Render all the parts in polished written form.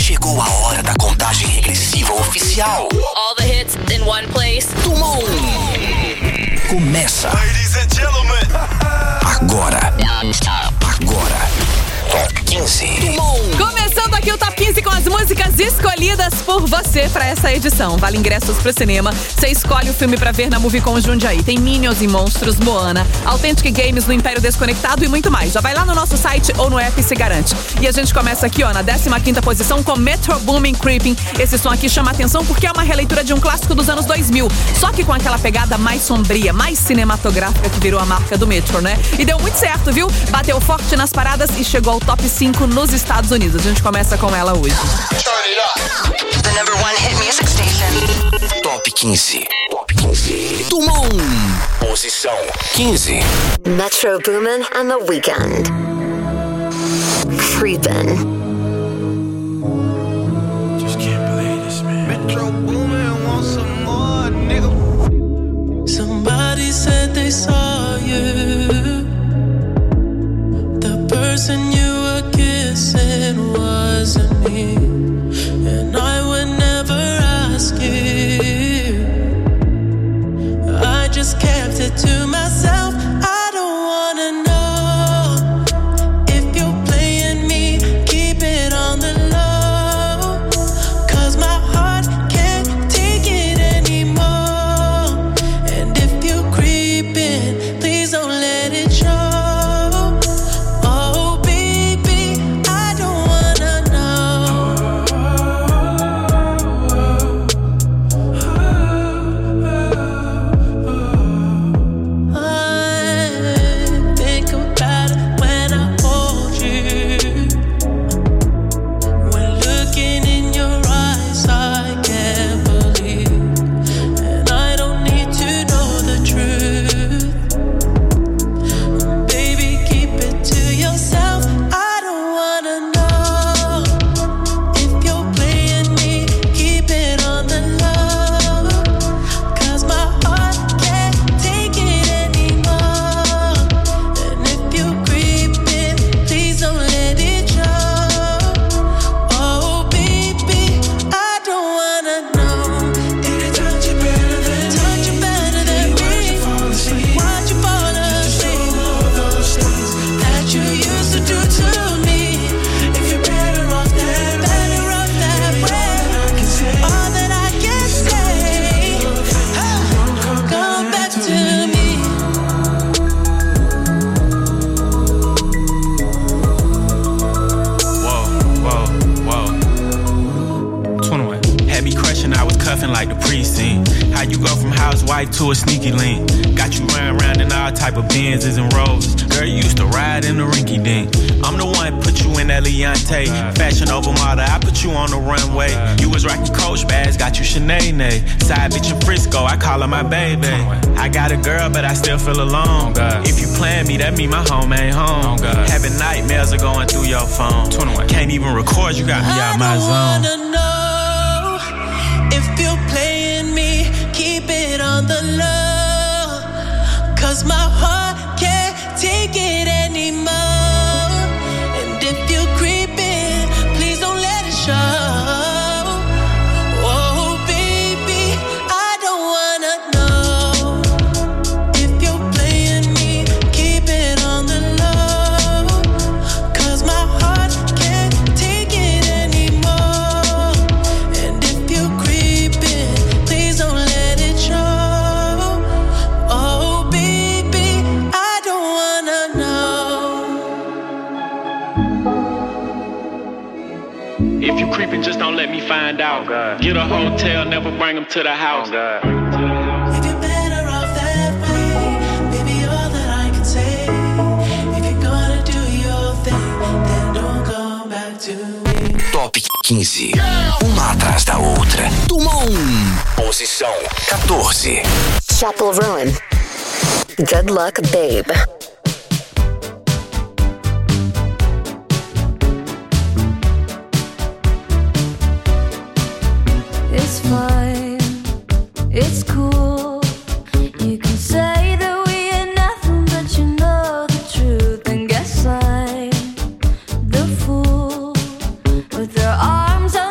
Chegou a hora da contagem regressiva oficial. All the hits in one place. Tumon. Começa. Ladies and gentlemen. Agora. Top 15. Tumon. Começando aqui o Top 15 com as músicas escolhidas por você pra essa edição. Vale ingressos pro cinema. Você escolhe o filme pra ver na Movicon Jundiaí. Tem Minions e Monstros, Moana, Authentic Games no Império Desconectado e muito mais. Já vai lá no nosso site ou no app e se garante. E a gente começa aqui, ó, na 15ª posição com Metro Boomin Creeping. Esse som aqui chama atenção porque é uma releitura de um clássico dos anos 2000. Só que com aquela pegada mais sombria, mais cinematográfica que virou a marca do Metro, né? E deu muito certo, viu? Bateu forte nas paradas e chegou ao top 5 nos Estados Unidos. A gente começa com ela hoje. The number one hit music station. Top 15. Top 15. Tumon. Posição 15. Metro Boomin and The Weeknd. Creepin'. Just can't believe this, man. Metro Boomin want some more, nigga. Somebody said they saw you. The person you were kissing wasn't me, and I would never ask you. I just kept it to myself. I don't wanna know if you're playing me. Keep it on the low, 'cause my heart can't take it anymore. And if you're creeping, please don't let it show. To a sneaky link. Got you running around in all type of Benzes and Rolls. Girl, you used to ride in the rinky dink. I'm the one put you in that Leontay. Fashion over model, I put you on the runway. You was rocking Coach bags, got you Sinead. Side bitch in Frisco, I call her my baby. I got a girl, but I still feel alone. If you plan me, that mean my home ain't home. Having nightmares are going through your phone. Can't even record, you got me out my zone. I don't wanna know if you're playing me. Keep it on the low, 'cause my heart can't take it anymore. And if you're creeping, please don't let it show. Oh baby, I don't wanna know if you're playing me. Keep it on the low, 'cause my heart can't take it anymore. And if you're creeping, please don't let it show. Oh baby, I don't wanna know. If you creeping, just don't let me find out. Get a hotel, never bring them to the house. If you're better off that way, baby, all that I can say. If you're gonna do your thing, then don't come back to me. Top 15. Uma atrás da outra. Tumon. Posição 14. Chapel Roan. Good Luck, Babe. It's fine, it's cool. You can say that we ain't nothing, but you know the truth. And guess I'm the fool with their arms out.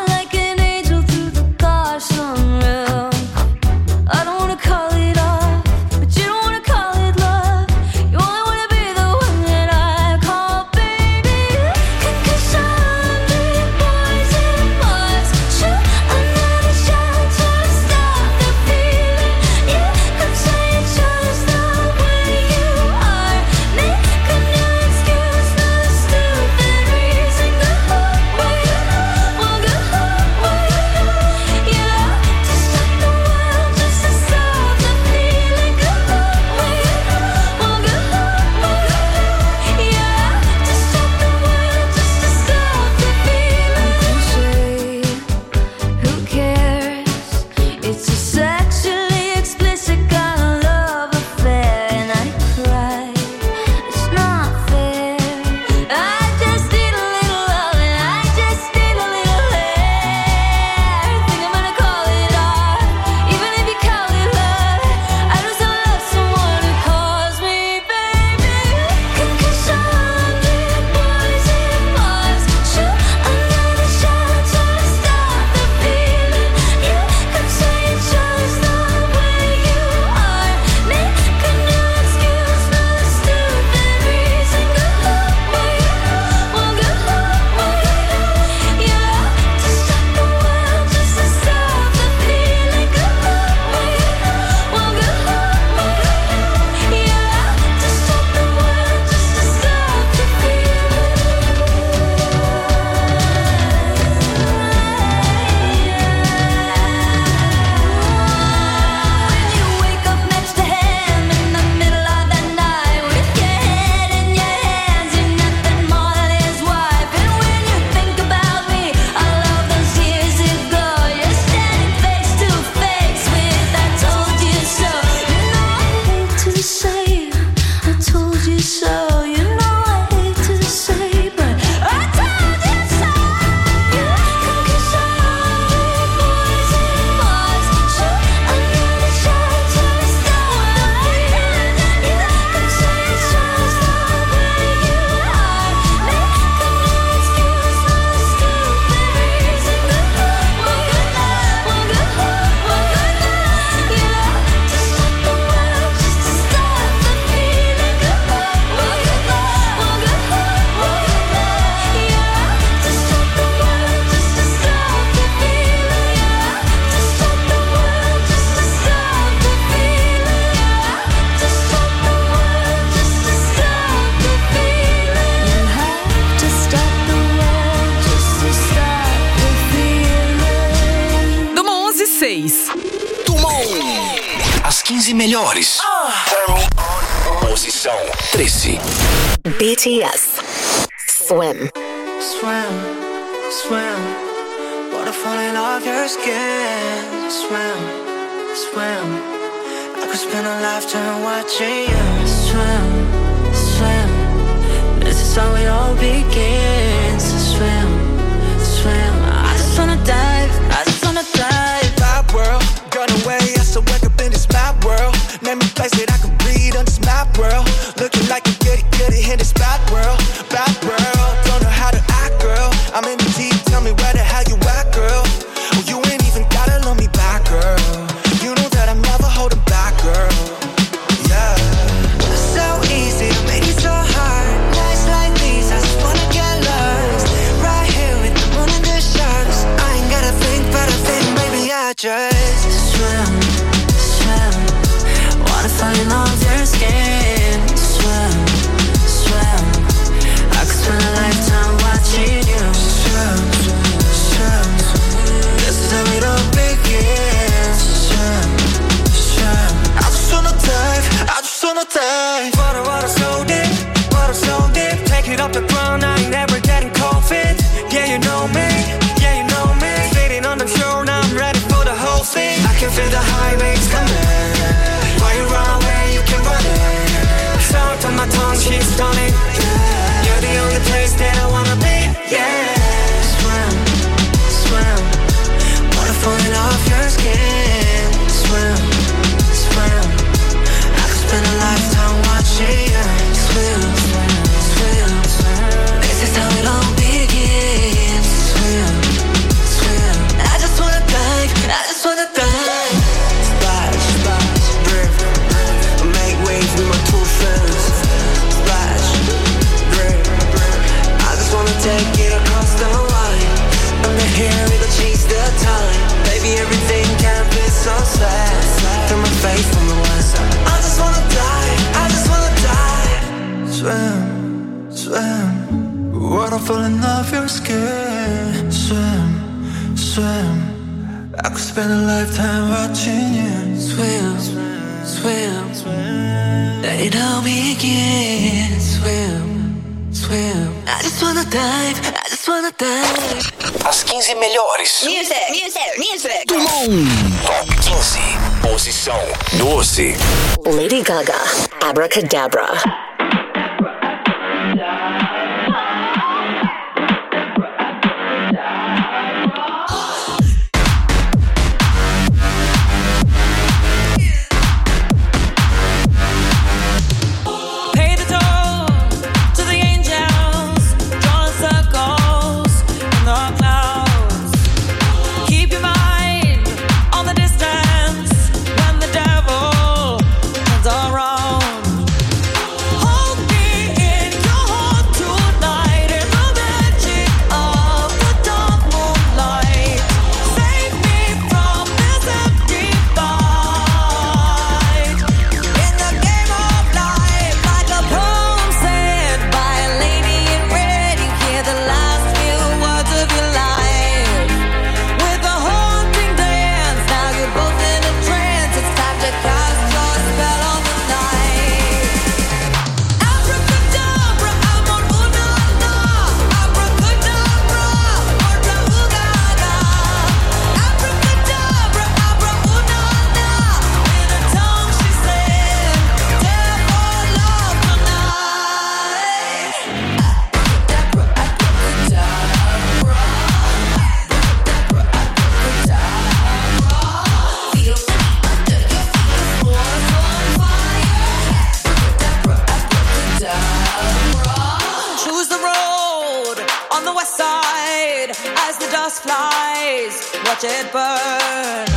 15 melhores. Posição 13. BTS. Swim. Swim, swim. Water falling off your skin. Swim, swim. I could spend a lifetime watching you. Swim, swim. This is how it all begins. Swim, swim. I just wanna dive. I just wanna dive. Bad world, gone away. I still wake up in this bad world. Name a place that I can breathe on this map world. Looking like a goody in this bad world. Bad world, don't know how to act, girl. I'm in the deep, tell me where the hell you at, girl. Oh, you ain't even gotta love me back, girl. You know that I'm never holding back, girl. Yeah. So easy to make it so hard. Nights like these, I just wanna get lost. Right here with the moon and the stars. I ain't gotta think, but I think maybe I just swim, swim. Water falling off your skin. Swim, swim. I could spend a lifetime watching you. Swim, swim. This is how it all begins. Swim, swim. I just wanna dive. I just wanna dive. Water so deep. Water so deep. Take it off the ground. I ain't never getting cold feet. Yeah, you know me. Yeah, you know me. Sitting on the shore. Now I'm ready for the whole thing. I can feel the high waves coming. Why you run away? You can run it. Salt on my tongue. She's stunning. You're the only place that I wanna be. Yeah. Swim, swim. Water falling off your skin. Swim, swim. I could spend a lifetime watching you. Swim, swim, swim. This is how it all begins. Swim, swim. I just wanna dive. I just wanna dive. Splash, splash, drift, make waves with my two fins. Splash, drift. I just wanna take it across the line. Under here we gon' chase the time. Baby, everything can be so sad. Through my face from the west side. I just wanna dive. I just wanna dive. Swim, swim. Water falling off your skin. Swim, swim. I could spend a lifetime watching you. Swim, swim, swim. Let it all begin. Swim, swim. I just wanna dive. I just wanna dive. As 15 melhores. Music. Do mundo. Top 15. Posição 12. Lady Gaga. Abracadabra. Watch it burn.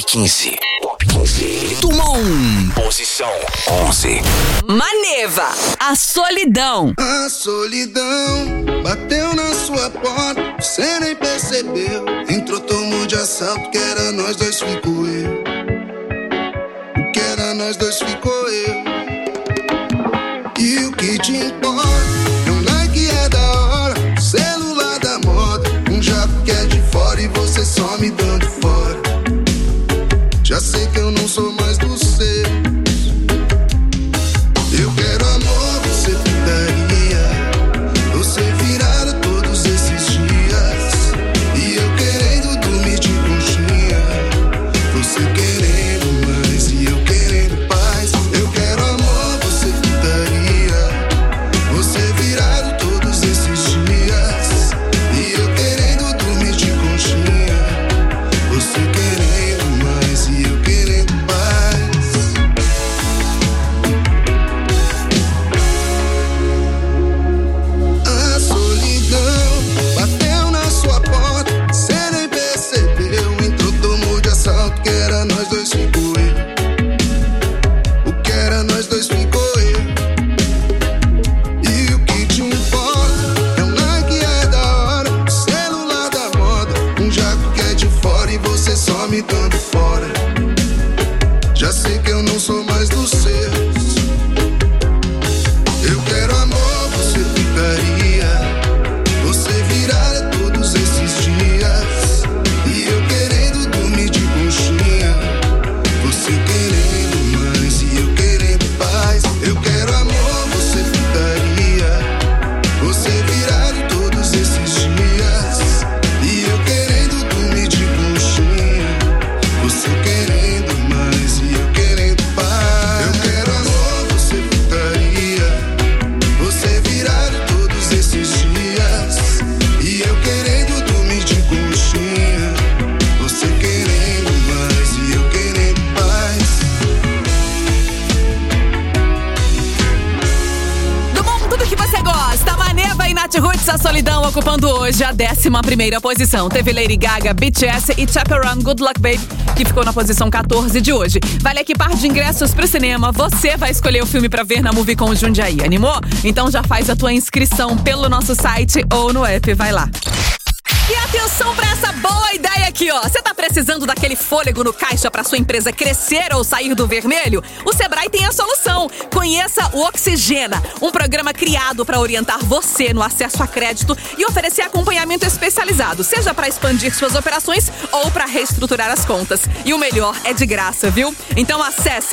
15. Top 15. Dumont. Posição 11. Maneva, a solidão. A solidão bateu na sua porta, você nem percebeu. Entrou, tomou de assalto, que era nós dois, ficou eu. O que era nós dois, ficou eu. E o que te importa? É um like, é da hora, celular da moda, um jato que é de fora e você só me dando fora. Já sei que eu não sou mais do seu. Eu quero amor, você putaria, você virada todos esses dias. E eu querendo dormir de conchinha, você querendo mais e eu querendo paz. Eu quero amor, você putaria, você virado todos esses dias. E eu querendo dormir de conchinha, você querendo mais e eu querendo paz. A solidão bateu na sua porta, cê nem percebeu. Entrou, tomou de assalto, que era nós dois, ficou eu. O que era nós dois, ficou eu. E o que te importa? É um like, é da hora, celular da moda, um jaco que é de fora e você só me dando fora. Já sei que eu não sou mais dos seus. Eu quero amor, você putaria, você virada todos esses dias. E eu querendo dormir de conchinha, você querendo mais e eu querendo paz. Eu quero amor, você putaria, você virada todos esses dias. E eu querendo dormir de conchinha, você querendo mais e eu querendo paz. Eu quero amor, você putaria, você virado todos esses dias. E eu querendo dormir de conchinha, você querendo mais e eu querendo paz. Dumont, tudo que você gosta. Maneva e Nath Roots, a solidão, ocupando hoje a 11ª posição. Teve Lady Gaga, BTS e Chaperone, Good Luck Babe, que ficou na posição 14 de hoje. Vale aqui par de ingressos pro cinema. Você vai escolher o filme pra ver na Movicon Jundiaí. Animou? Então já faz a tua inscrição pelo nosso site ou no app. Vai lá. E atenção pra essa boa ideia aqui, ó. Você tá precisando daquele fôlego no caixa pra sua empresa crescer ou sair do vermelho? O Sebrae tem a solução. Conheça o Oxigena, um programa criado pra orientar você no acesso a crédito e oferecer acompanhamento especializado, seja pra expandir suas operações ou pra reestruturar as contas. E o melhor é de graça, viu? Então acesse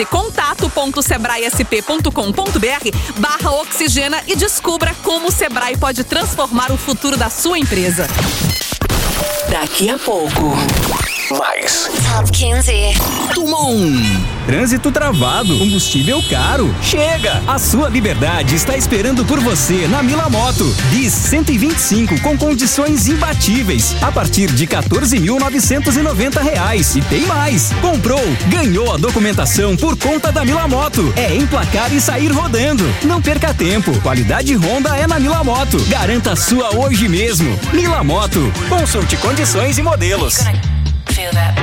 contato.sebraesp.com.br/Oxigena e descubra como o Sebrae pode transformar o futuro da sua empresa. Daqui a pouco, mais Top 15. Dumont. Trânsito travado, combustível caro. Chega! A sua liberdade está esperando por você na Mila Moto. Bis 125 com condições imbatíveis a partir de R$ 14.990. E tem mais! Comprou, ganhou a documentação por conta da Mila Moto. É emplacar e sair rodando. Não perca tempo. Qualidade Honda é na Mila Moto. Garanta a sua hoje mesmo. Mila Moto. Consulte condições e modelos. Feel that.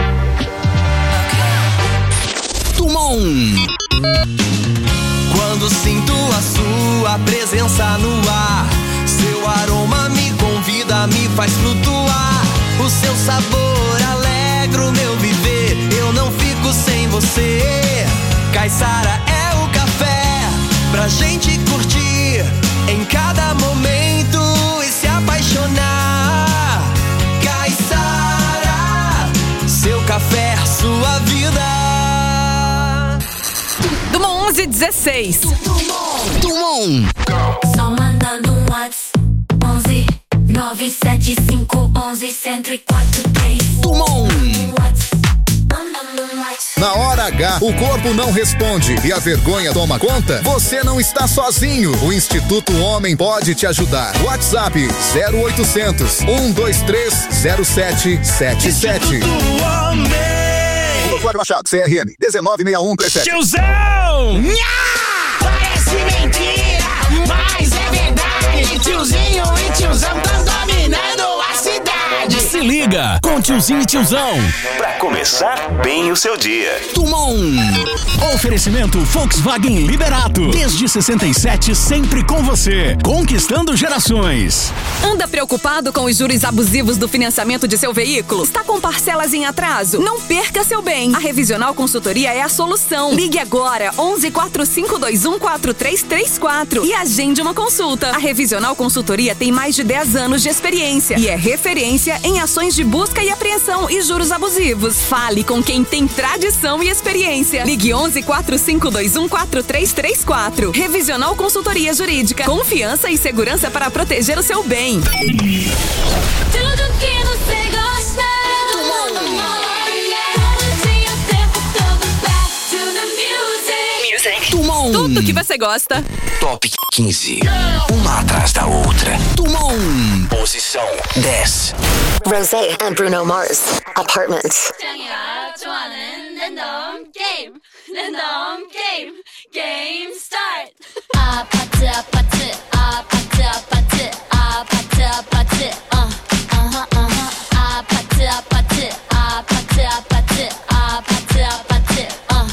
Dumont. Quando sinto a sua presença no ar, seu aroma me convida, me faz flutuar. O seu sabor alegra o meu viver, eu não fico sem você. Caiçara é o café pra gente curtir em cada momento e se apaixonar. Caiçara, seu café, sua vida. Dumont 1116. Dumont. Só mandando um WhatsApp 11 975 11 1043. Dumont. Na hora H, o corpo não responde e a vergonha toma conta? Você não está sozinho. O Instituto Homem pode te ajudar. WhatsApp 0800 123 0777. Flávio Machado, CRM 196137. Tiozão! Parece mentira, mas é verdade. Tiozinho e tiozão tão dominando a cidade. Se liga com tiozinho e tiozão. Pra começar bem o seu dia. Tumon. Oferecimento Volkswagen Liberato. Desde 67, sempre com você. Conquistando gerações. Anda preocupado com os juros abusivos do financiamento de seu veículo? Está com parcelas em atraso? Não perca seu bem. A Revisional Consultoria é a solução. Ligue agora 11 4521 4334 e agende uma consulta. A Revisional Consultoria tem mais de 10 anos de experiência e é referência em ações de busca e apreensão e juros abusivos. Fale com quem tem tradição e experiência. Ligue 11 4521 4334. Revisional Consultoria Jurídica. Confiança e segurança para proteger o seu bem. Tudo que você gosta. Tumon. Tudo que você gosta. Top 15. Uma atrás da outra. Tumon. Posição 10. Rosé and Bruno Mars, Apartment. Game start. 아파트 아파트 아파트 아파트 아파트 아파트 아파트 아파트 아파트 아파트 아파트 아파트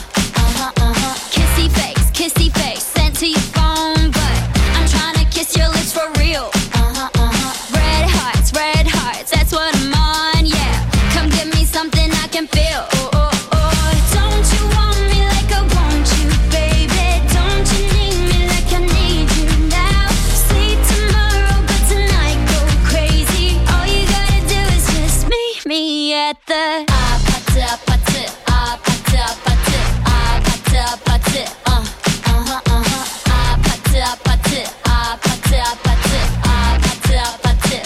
kissy face sent to your phone, but I'm trying to kiss your lips for real. Red hearts, that's what I'm on, yeah. Come give me something I can feel. Don't you want me like I want you, baby? Don't you need me like I need you now? Sleep tomorrow, but tonight go crazy. All you gotta do is just meet me at the 아파트 아파트 아파트 아파트 아파트 아파트 아파트 아파트 아파트 아파트 아파트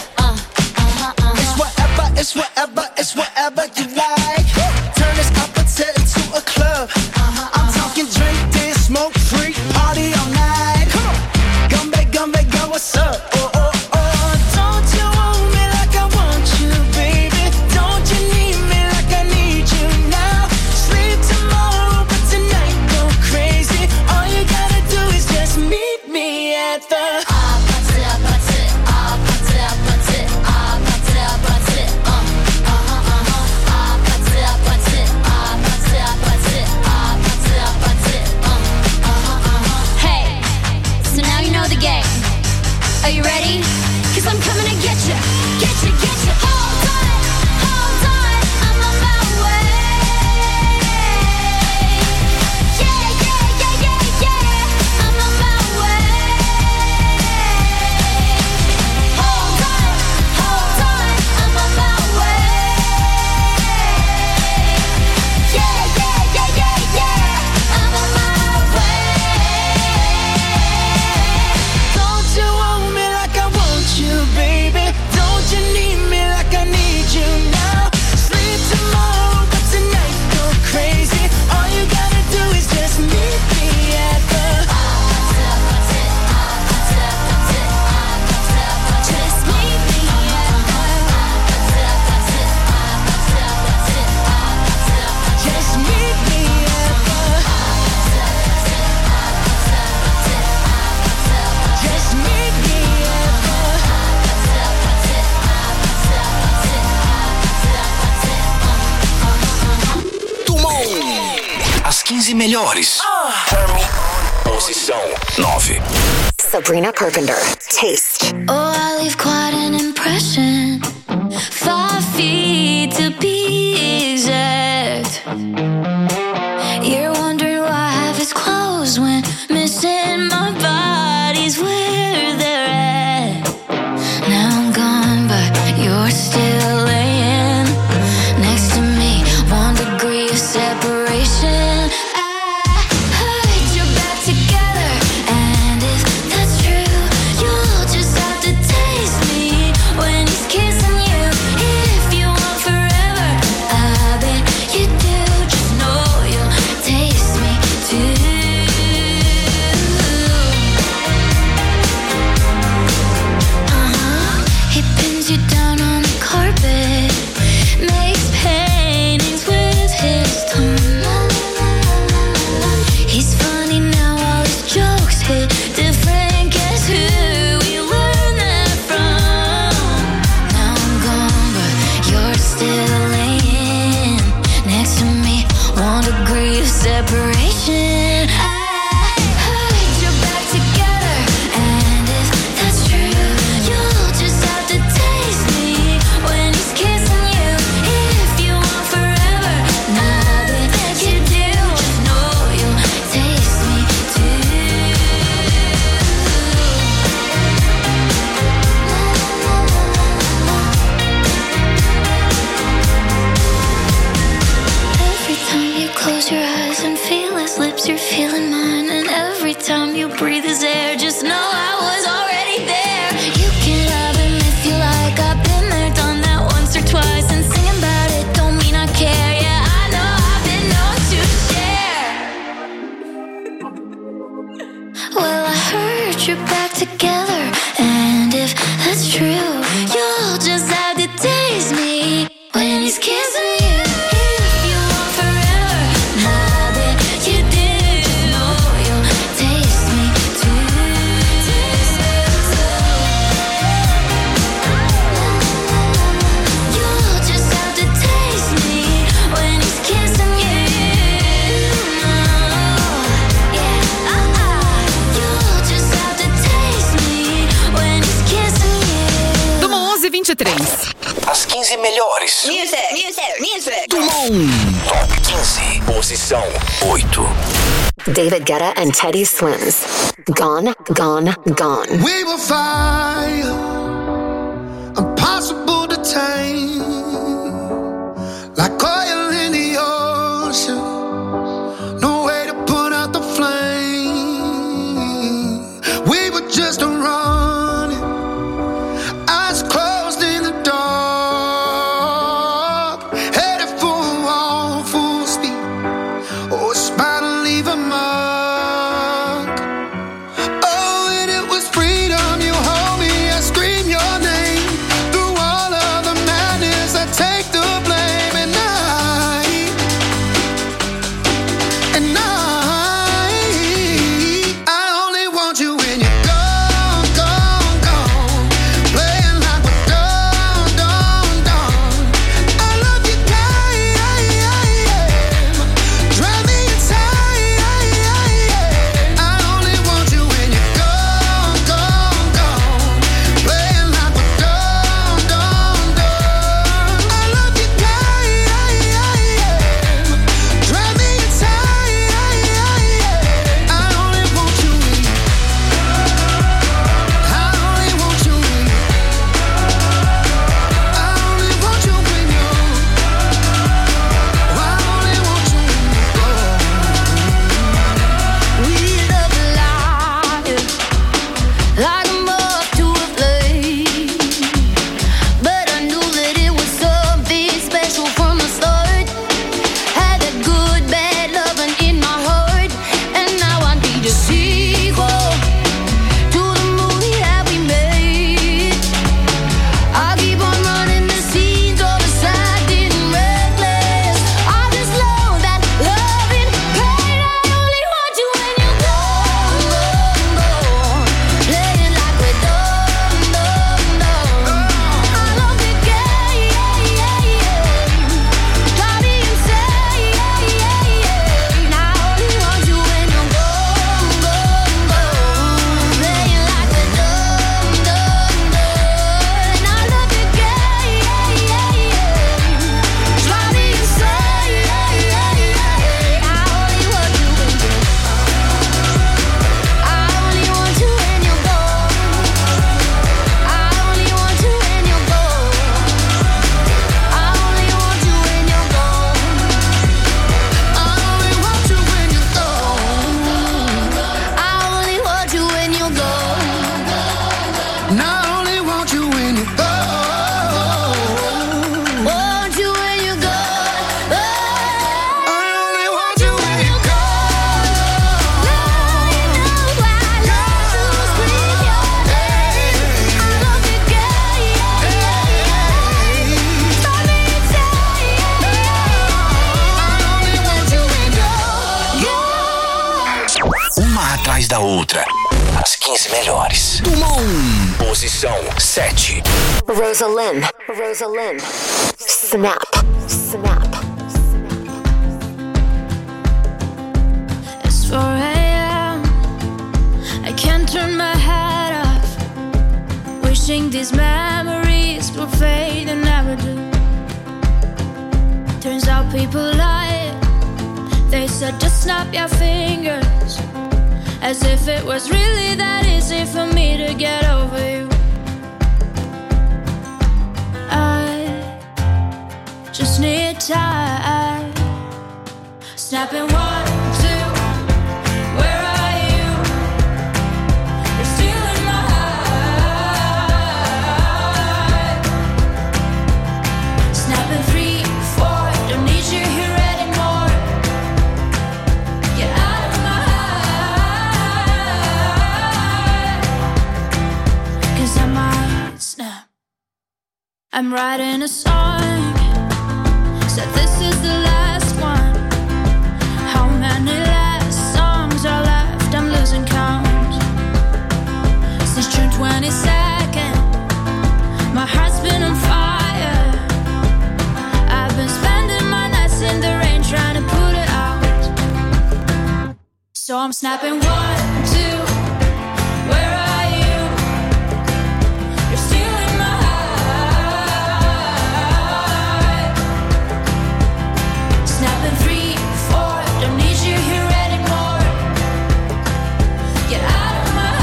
It's whatever you like. Turn this apache into a club. I'm talking drink, dance, smoke, freak, party all night. Come back, girl, what's up? Don't you want me like I want you, baby? Don't you need me like I need you now? Sleep tomorrow, but tonight go crazy. All you gotta do is just meet me at the Are you ready? 'Cause I'm coming to get you. Hold on, I'm on my way. Yeah, I'm on my way. Hold on, I'm on my way. Yeah, I'm on my way. Don't you want me like I want you, baby? Don't you need me like I need you now? Sleep tomorrow, but tonight go crazy. All you gotta do is just meet me at the Just meet me at Just meet me at the Just meet me at Tumon. As 15 melhores. Posição 9. Sabrina Carpenter, Taste. Oh, I leave quite an impression. 5 feet to be exact. You're wondering why half is closed when missing my body's where they're at. Now I'm gone, but you're still laying next to me. 1 degree of separation. I heard you're back together, and if that's true, you'll just have to taste me when he's kissing 'cause you're feeling mine. And every time you breathe his air, just know I was already there. You can love him if you like. I've been there, done that once or twice. And singing about it don't mean I care. Yeah, I know I've been known to share. Well, I heard you're back together, and if that's true, you'll just have to taste me when he's kissing you. If you want forever, now that you do, you'll taste me too. You'll just have to taste me when he's kissing you. Yeah, you'll just have to taste me when he's kissing you. Do 11h23. As 15 melhores. Music. Top 15. Posição 8. David Guetta and Teddy Swims. Gone, gone, gone. We will fire, impossible to tame, like oil in the ocean, no way to put out the flame. We were just running, eyes closed in the dark, headed for a wall, full speed. Oh, it's bound to leave a mark. Oh, and it was freedom. You hold me, I scream your name. Through all of the madness, I take the blame. And I only want you when you're gone, gone, gone. Playing like we're done, done, done. I love you, drive me insane. I only want you when you're gone, gone, gone. Playing like we're done, done, done. I love you, drive me insane. I only want you when I only want you when I only want you when you're I only want you when you're gone. We love alive, like a moth to a flame. But I knew that it was something special from the start. Had that good, bad loving in my heart, and now I need a sequel to the movie that we made. I keep on running the scenes, overacting reckless. I just love that loving pain. I only want you when you're gone, gone, gone. Playing like we're done, done, done. I love the game, drive me insane. I only want you when you're gone, gone, gone. Playing like we're done, done, done. I love the game, drive me insane. I only want you when you're I only want you when you're gone. I only want you when you're gone. I only want you when you're gone. I only want you when you're gone. I only want you when you're gone. And I only want you when you're gone. Want you when you're gone. I only want you when you're gone. Uma atrás da outra. As 15 melhores. Posição 7. Rosalind. Snap. It's 4 a.m. I can't turn my head off. Wishing these memories will fade and never do. Turns out people lie. They said just snap your fingers, as if it was really that easy for me to get over you. I just need time. Snapping 1, 2, I'm writing a song, said this is the last one. How many last songs are left? I'm losing count. Since June 22nd, my heart's been on fire. I've been spending my nights in the rain trying to put it out. So I'm snapping 1, 2. Where are you? You're stealing my heart. Snapping 3, 4. Don't need you here anymore. Get out of my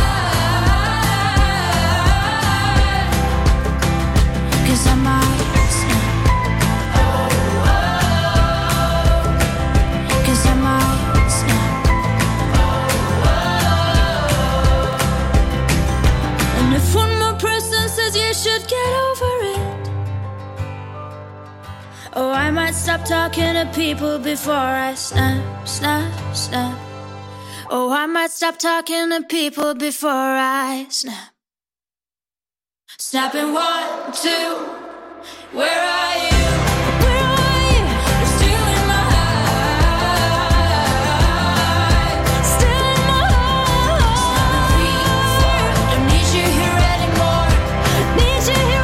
heart. 'Cause I might snap. Oh, oh. 'Cause I might snap. Oh, oh. And if one more person says you should get over it, oh, I might stop talking to people before I snap, snap, snap. Oh, I might stop talking to people before I snap. Snapping 1, 2. Where are you? Where are you? You're stealing my heart. Stealing my heart. 3, 4. Don't need you here anymore. Need you here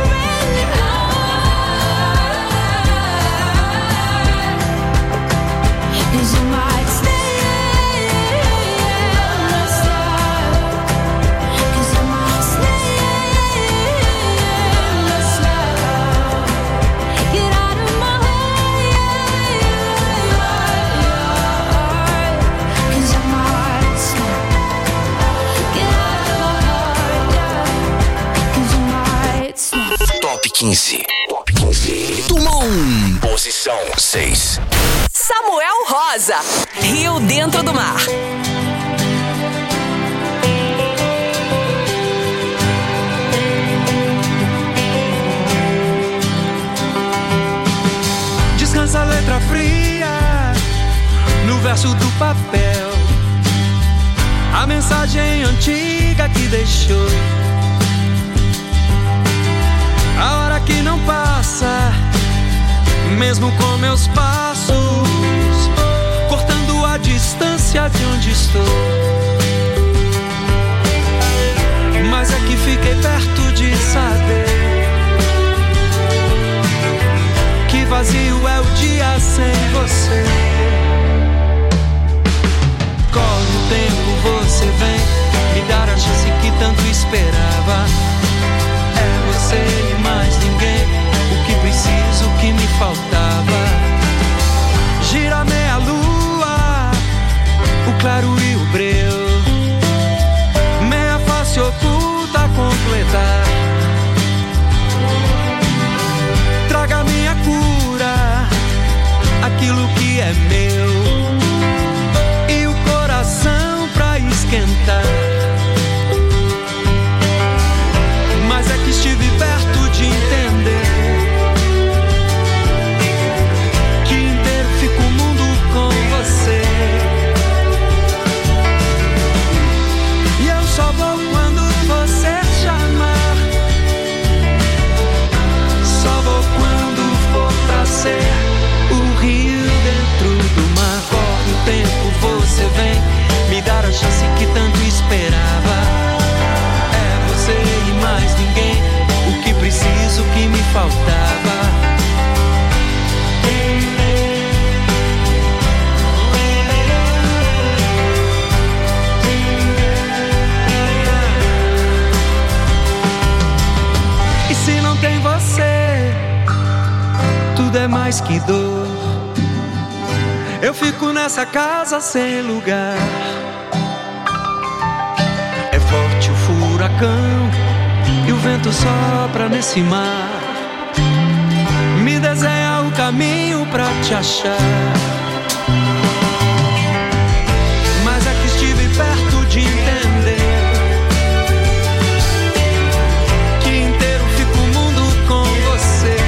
anymore. 'Cause you might stay. Let's stop. 'Cause I might stay. Let's stop. Get out of my heart. 'Cause I might stop. Get out of my heart. 'Cause I might stop. Top 15. Top 15. Tumon. Posição 6. Samuel Rosa, Rio Dentro do Mar. Descansa a letra fria no verso do papel, a mensagem antiga que deixou, a hora que não passa, mesmo com meus passos, cortando a distância de onde estou. Mas é que fiquei perto de saber que vazio é o dia sem você. Corre o tempo, você vem me dar a chance que tanto esperava. É você e mais ninguém, o que preciso, o que me faltava. Gira meia lua, o claro e o breu, meia face oculta a completar. Traga minha cura, aquilo que é meu, e o coração pra esquentar. Mas é que estive perto de entender que inteiro fica o mundo com você. E eu só vou quando você chamar, só vou quando for pra ser o rio dentro do mar. Corre o tempo, você vem me dar a chance que tanto esperava. É você e mais ninguém, o que preciso, o que me faltava. E se não tem você, tudo é mais que dor. Eu fico nessa casa sem lugar. É forte o furacão e o vento sopra nesse mar. Me desenha o caminho pra te achar. Mas é que estive perto de entender que inteiro fica o mundo com você.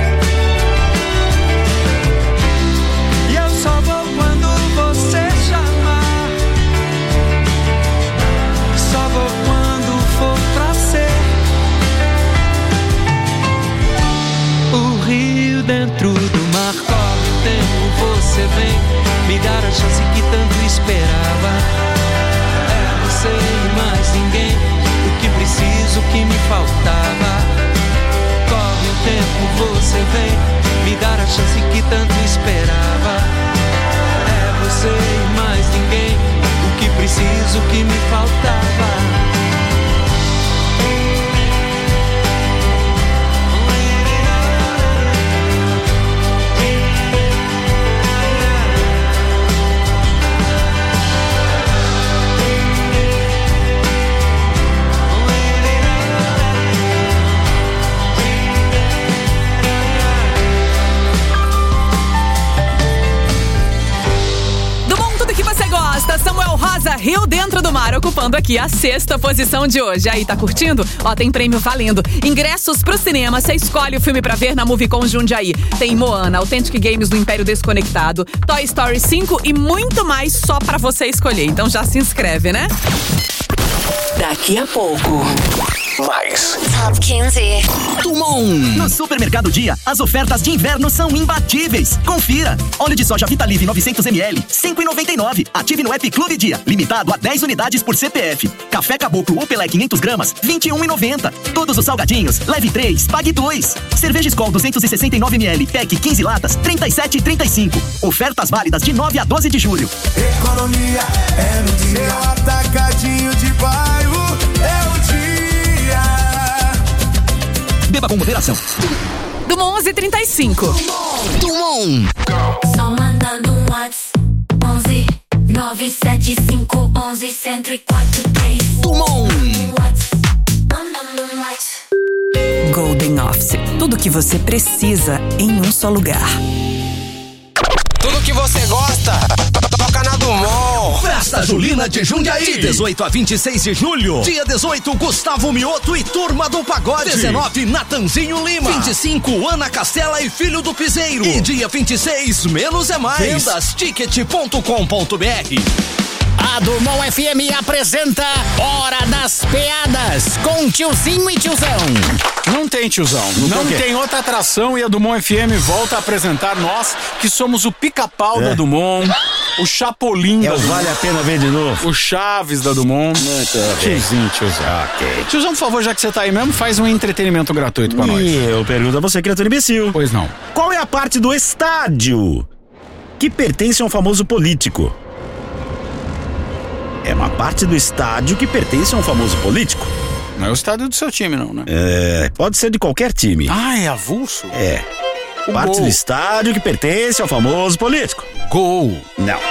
E eu só vou quando você chamar, só vou quando for pra ser chance que tanto esperava. É você e mais ninguém, o que preciso, o que me faltava. Corre o tempo, você vem me dar a chance que tanto esperava. É você e mais ninguém, o que preciso, o que me faltava. Samuel Rosa, Rio Dentro do Mar, ocupando aqui a 6ª posição de hoje. Aí, tá curtindo? Ó, tem prêmio valendo. Ingressos pro cinema, você escolhe o filme pra ver na Movicon Jundiaí. Tem Moana, Authentic Games do Império Desconectado, Toy Story 5 e muito mais só pra você escolher. Então já se inscreve, né? Daqui a pouco. Mais. Top 15. Dumont. No Supermercado Dia, as ofertas de inverno são imbatíveis. Confira. Óleo de soja Vitalive 900ml, 5,99. Ative no app Clube Dia. Limitado a 10 unidades por CPF. Café Caboclo Opelé 500 gramas, 21,90. Todos os salgadinhos, leve 3, pague 2. Cerveja Skol 269ml, pack 15 latas, 37,35. Ofertas válidas de 9 a 12 de julho. Economia é no dia. Seu atacadinho de bairro é o dia. Beba com moderação. Dumont 11:35. Dumont. Só mandando um WhatsApp 11 975 11 104 3. Dumont. Golden Office. Tudo que você precisa em um só lugar. Tudo que você gosta, toca na Dumont. Festa Julina de Jundiaí. De 18 a 26 de julho. Dia 18, Gustavo Mioto e Turma do Pagode. 19, Natanzinho Lima. 25, Ana Castela e Filho do Piseiro. E dia 26, Menos é Mais. Vendas ticket.com.br. A Dumont FM apresenta Hora das Piadas com Tiozinho e Tiozão. Não tem, tiozão. Não tem outra atração e a Dumont FM volta a apresentar nós, que somos o pica-pau da Dumont, o Chapolin da Dumont. Vale a pena ver de novo. O Chaves da Dumont. Tiozinho, tiozão. Ok. Tiozão, por favor, já que você tá aí mesmo, faz um entretenimento gratuito pra nós. E eu pergunto a você, criatura imbecil. Pois não. Qual é a parte do estádio que pertence a um famoso político? É uma parte do estádio que pertence a um famoso político. Não é o estádio do seu time, não, né? É, pode ser de qualquer time. Ah, é avulso? É. O parte gol. do estádio que pertence ao famoso político. Gol. Não.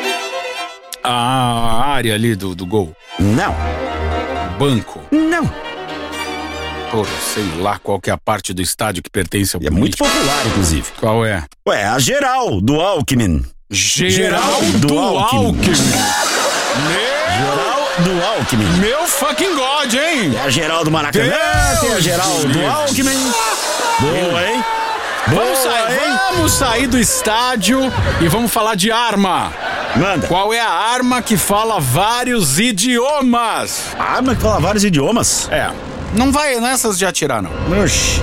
A área ali do gol. Não. Banco. Não. Pô, sei lá qual que é a parte do estádio que pertence ao político. É muito popular, inclusive. Qual é? Ué, a geral do Alckmin. Geral do Alckmin. Geral do Alckmin. Meu fucking God, hein? É a geral do Maracanã, tem a geral do Alckmin. Boa, hein? Vamos sair do estádio e vamos falar de arma. Manda. Qual é a arma que fala vários idiomas? A arma que fala vários idiomas? É. Não vai nessas de atirar, não. Oxi.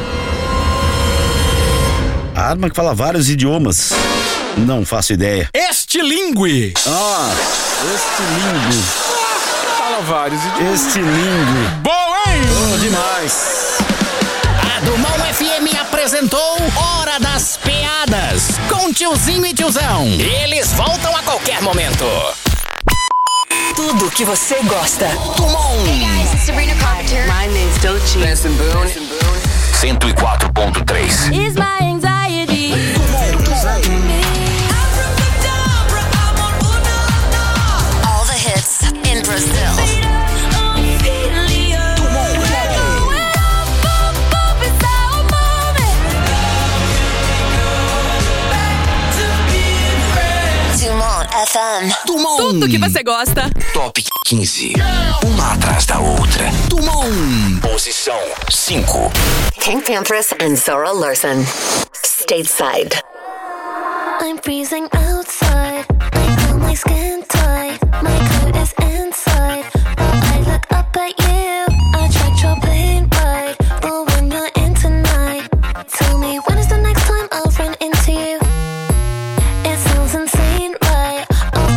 A arma que fala vários idiomas. Não faço ideia. Estilingue. Ah, estilingue. Fala vários idiomas. Estilingue. Boa, hein? Boa demais. A Dumont FM apresentou Hora das Piadas com Tiozinho e Tiozão. Eles voltam a qualquer momento. Tudo que você gosta. Dumont. Hey guys, it's Sabrina Carpenter. My name's Doechii. Benson Boone. 104.3. Is my anxiety. All the hits in Brazil. Dumont FM. Dumont. Tudo que você gosta. Top 15. Uma atrás da outra. Dumont. Posição 5. Pink Panthers and Zora Larson. Stateside. I'm freezing outside. I feel my skin tight. My coat is inside. But I look up at you. I tried your plane ride. But when you're in tonight, tell me when is the next time I'll run into you? It sounds insane, right? I'll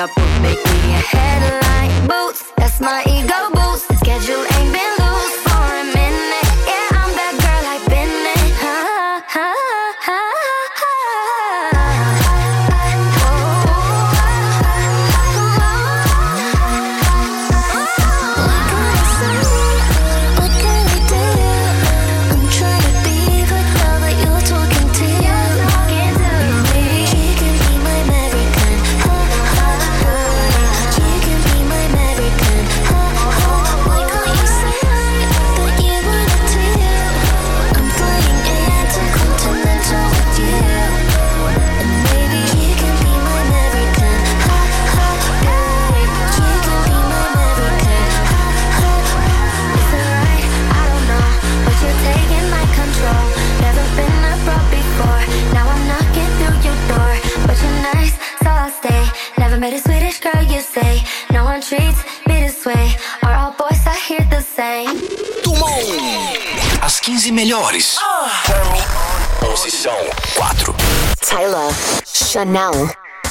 up would make me a headline. Boots, that's my ego boost. Schedule ain't been loose for a minute. Yeah, I'm that girl I've been in. Ha, ha, ha, ha. What can I do? I'm trying to be good now that you're talking to you. Maybe she can be my American. Ha, ha, ha. She can be my American. Ha, ha. Why can't you say that you wanted to? I'm flying intercontinental with you. And maybe she can be my American. Ha, ha, babe. She can be my American. Ha, ha. Is it right? I don't know. But you're taking my control. Never been abroad before. Now I'm knocking through your door. But you're nice, so I'll stay. Never met a Swedish girl, you say. No one treats me this way. Are all boys I hear the same? As 15 melhores. Posição 4. Tyler, Chanel.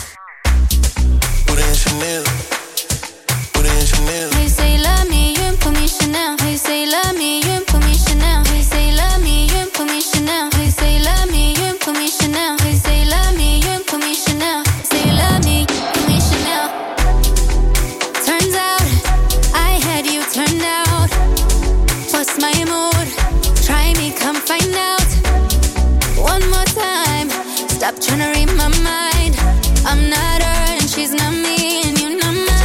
We say love me, you ain't put me Chanel. We say love me, you ain't put me Chanel. We say love me, you ain't put me Chanel. We say love me, you ain't put me Chanel. We say love me, you ain't put me Chanel. Say love me, put me Chanel. Turns out I had you turned out. What's my mood? Try me, come find out. One more time. Stop trying to read my mind. I'm not her and she's not me, and you're not mine.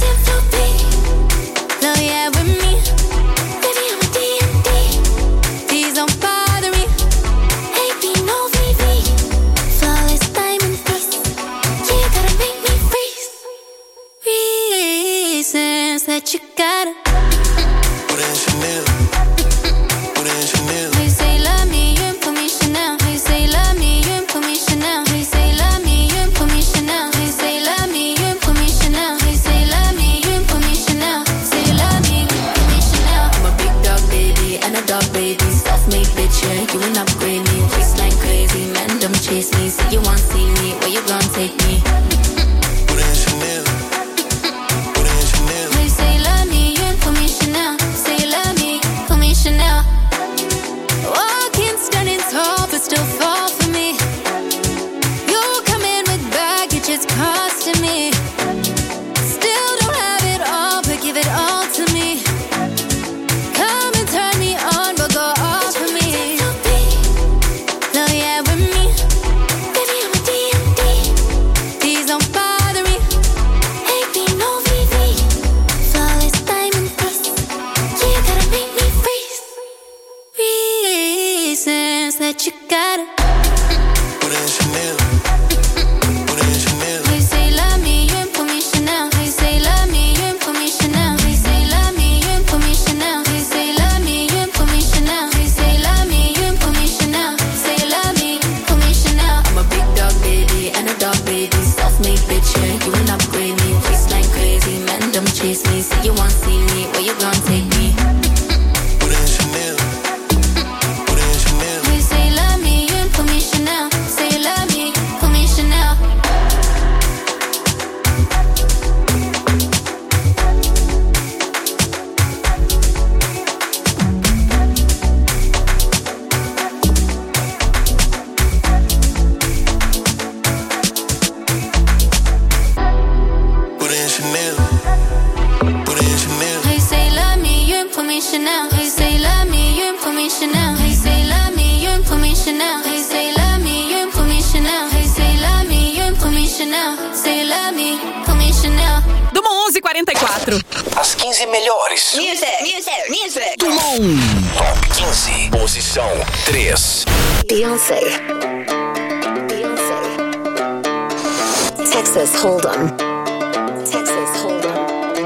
No, yeah, with me. Baby, I'm a D&D. Please don't bother me. Hey, be no VV. Flawless diamond piece. You gotta make me freeze. Reasons that you gotta. We say love me, you ain't put me Chanel. We say love me, you ain't put me Chanel. We say love me, you ain't put me Chanel. We say love me, you ain't put me Chanel. We say love me, you ain't put me Chanel. Say love me, put me Chanel. I'm a big dog baby and a dog baby. Self-made bitch, yeah, you ain't upgrade me. Waistline crazy, man, don't chase me. Say you want see me, where you gon' take me? We say love me, you ain't put me Chanel. Say love me, put me Chanel. Walking standing tall, but still fall for me. You come in with baggage, it's costing me. Still don't have it all, but give it all to me. Come and turn me on, but go off for me. No, yeah, with me. Baby, I'm a D&D. Please don't bother me. Hey, be no VV. Flawless diamond piece. You gotta make me freeze. Reasons that you gotta. We say love me, you ain't put me Chanel. We say love me, you ain't put me Chanel. We say love me, you ain't put me Chanel. We say love me, you ain't put me Chanel. We say love me, you ain't put me Chanel. Say love me, put me Chanel. I'm a big dog baby and a dog baby. Self-made bitch, yeah, you ain't upgrade me. Waistline crazy, man, don't chase me. Say you want see me, where you gon' take me? We say love me, you ain't put me Chanel. Say love me, put me Chanel. We say love me, you ain't put me Chanel. We say love me, you ain't put me Chanel. We say love me, you ain't put me Chanel. We say love me, you ain't put me Chanel. We say love me, you ain't put me Chanel. Say love me, put me Chanel. Do 11h44. As 15 melhores. Music. Dumont. Top 15. Posição 3. Beyoncé. Texas Hold'em. Texas Hold'em.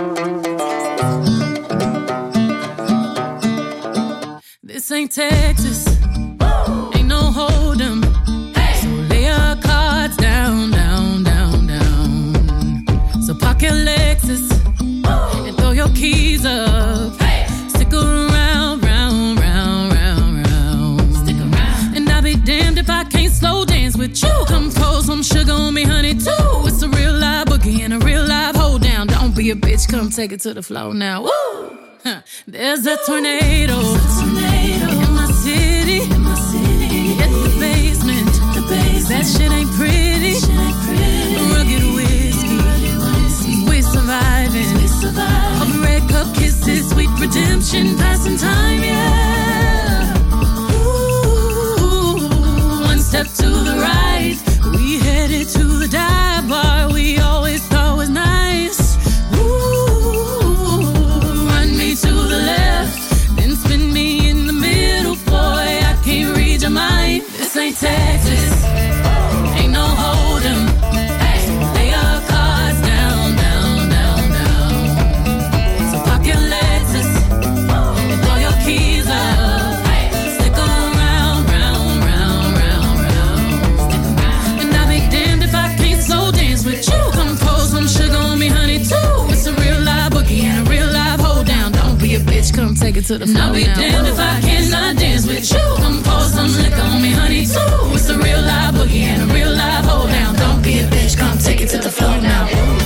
This ain't Texas. Ain't no hold'em. So lay your cards down, down, down, down. So park your Lexus and throw your keys up. Stick around, round, round, round, round. Stick around. And I'll be damned if I can't slow dance with you. Come pour some sugar on me, honey, too. It's a real live boogie and a real live be a bitch, come take it to the floor now. Woo! Huh. There's a tornado in my city. It's the basement. That shit ain't pretty. Rugged whiskey. We're surviving. Of red cup kisses, sweet redemption, passing time, yeah. Ooh, one step to the right, we headed to the dive bar we always thought was nice. Ooh, run me to the left, then spin me in the middle, boy, I can't read your mind. This ain't Texas, ain't no hold'em. Hey, lay your cards down, down, down, down. So park your Lexus and throw your keys up. Hey, stick around, round, round, round, round. Stick around. And I'll be damned if I can't slow dance with you. Come pour some sugar on me, honey, too. It's a real live boogie and a real live hold down. Don't be a bitch, come take it to the floor. I'll be damned if I cannot dance with you. Come pour some liquor on me, honey, too. It's a real live boogie and a real live hold down. Don't be a bitch, come take it to the floor now.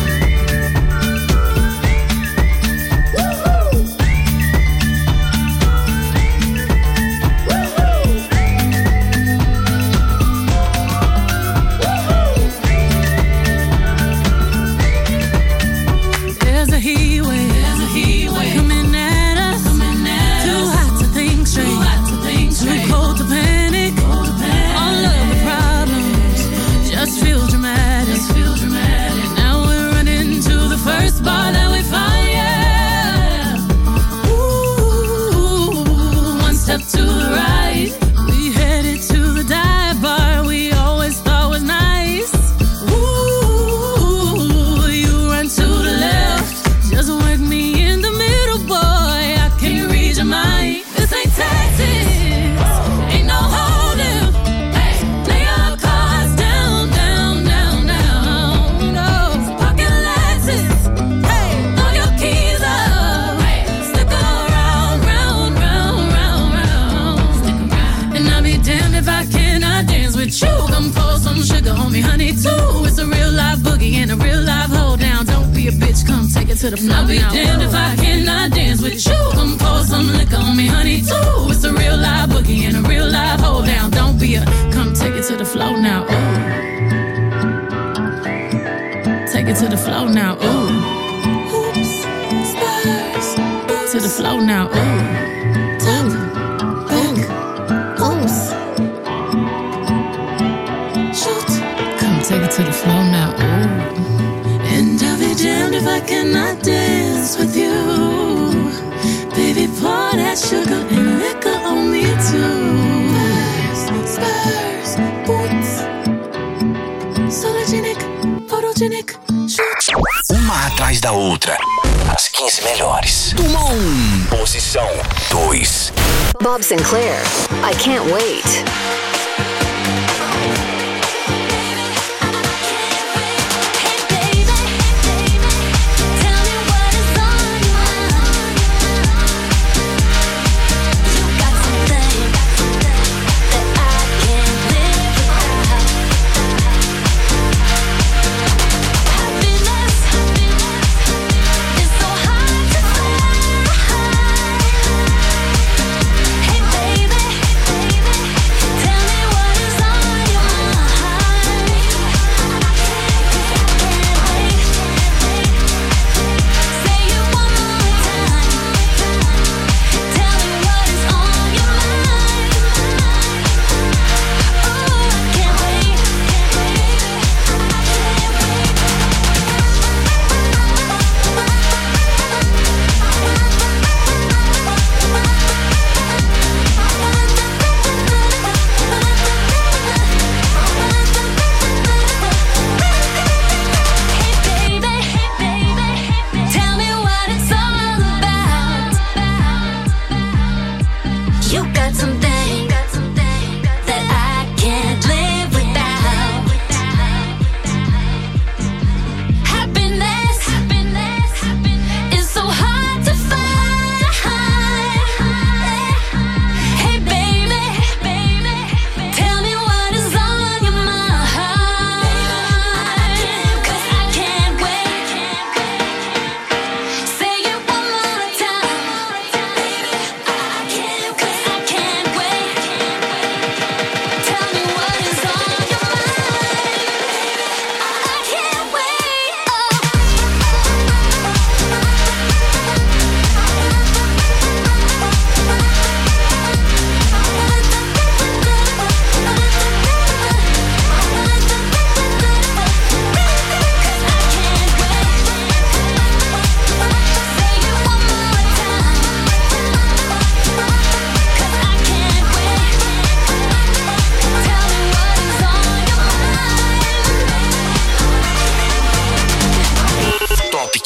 There's a heat wave coming at us. Too hot to think straight, too cold to panic. All of the problems just feel dramatic. Now we're running to the first bar that we find, yeah. Ooh, one step to the right, we headed to the dive bar we always thought was nice. Ooh, you run to the left, just work me in the middle, boy, I can't read your mind. This ain't Texas, ain't no hold'em. Hey, lay your cards down, down, down, down. No, pocket Lexus. Hey, throw your keys up. Hey, stick around, round, round, round, round. Stick around. And I'll be damned if I cannot dance with you. Come pour some sugar on me, honey, too. It's a real live boogie and a real live hold down. Don't be a bitch, come take it to the floor. I'll be damned if I cannot dance with you. Come pour some liquor on me, honey, too. It's a real live boogie and a real live hold down. Don't be a, come take it to the floor now. Ooh. Take it to the floor now. Ooh. Hoops, spurs, to the floor now. Ooh. Top, back, oops. Shoot, come take it to the floor now. Ooh. And I'll be damned if I cannot dance with you. Baby, pour that sugar and liquor on me too. Spurs, boots, sologenic, photogenic, shoot. Uma atrás da outra. As 15 melhores. Dumont. Posição 2. Bob Sinclair, I Can't Wait.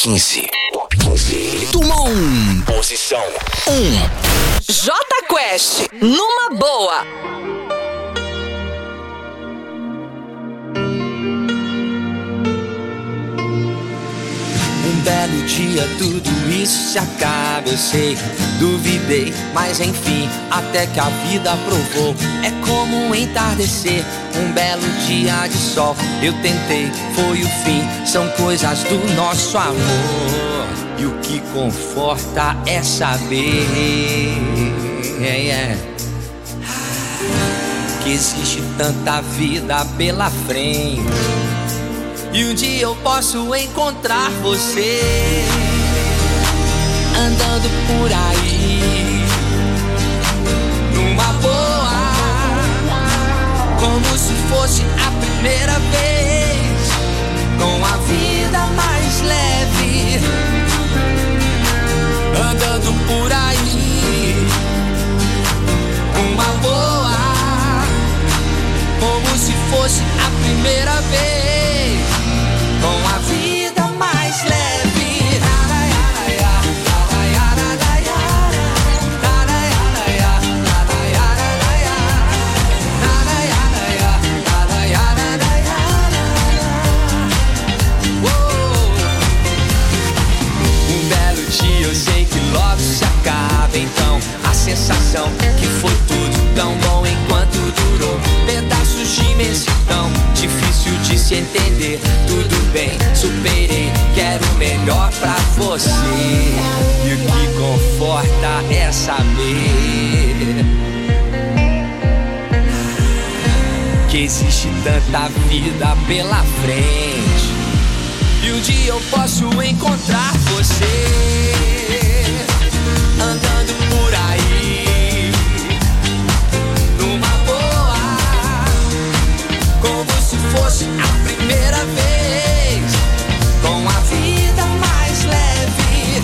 15. Top 15. Dumont. Posição 1. Jota Quest, numa boa. Um belo dia tudo isso se acaba, eu sei. Duvidei, mas enfim, até que a vida provou. É como um entardecer, um belo dia de sol. Eu tentei, foi o fim, são coisas do nosso amor. E o que conforta é saber que existe tanta vida pela frente. E um dia eu posso encontrar você andando por aí numa boa, como se fosse a primeira vez, com a vida mais leve, andando por aí numa boa, como se fosse a primeira vez, com a vida mais leve. Um belo dia eu sei que logo se acaba, então a sensação que foi tudo tão bom enquanto durou. Pedaços de imensidão, difícil de se entender. Tudo bem, superei, quero o melhor pra você. E o que conforta é saber que existe tanta vida pela frente. E um dia eu posso encontrar você andando por aí numa boa, como se fosse a primeira vez, com a vida mais leve,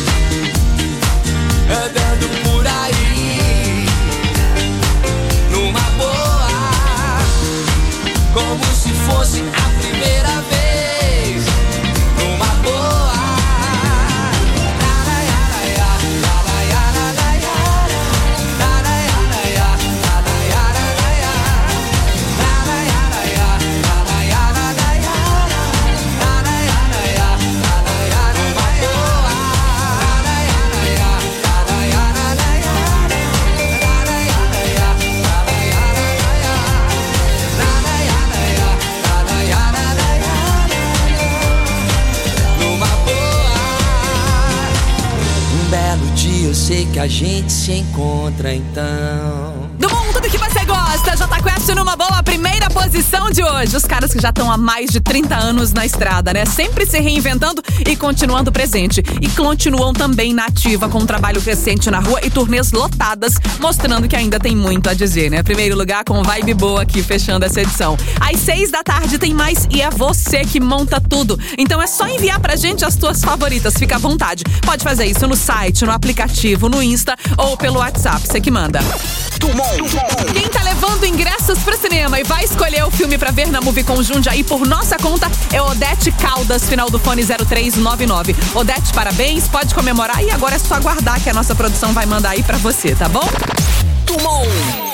andando por aí numa boa, como se fosse a primeira vez, numa boa. Eu sei que a gente se encontra então. Do mundo, tudo que você gosta. Jota Quest numa boa, primeira posição de hoje. Os caras que já estão há mais de 30 anos na estrada, né? Sempre se reinventando e continuando presente. E continuam também na ativa, com um trabalho recente na rua e turnês lotadas, mostrando que ainda tem muito a dizer, né? Primeiro lugar com vibe boa aqui, fechando essa edição. Às 6 da tarde tem mais e é você que monta tudo. Então é só enviar pra gente as tuas favoritas, fica à vontade. Pode fazer isso no site, no aplicativo, no Insta ou pelo WhatsApp, você que manda. Quem tá levando ingressos pro cinema e vai escolher o filme pra ver na Movie com Jundiaí por nossa conta é Odete Caldas, final do fone 0399. Odete, parabéns, pode comemorar e agora é só aguardar que a nossa produção vai mandar aí pra você, tá bom? Dumont.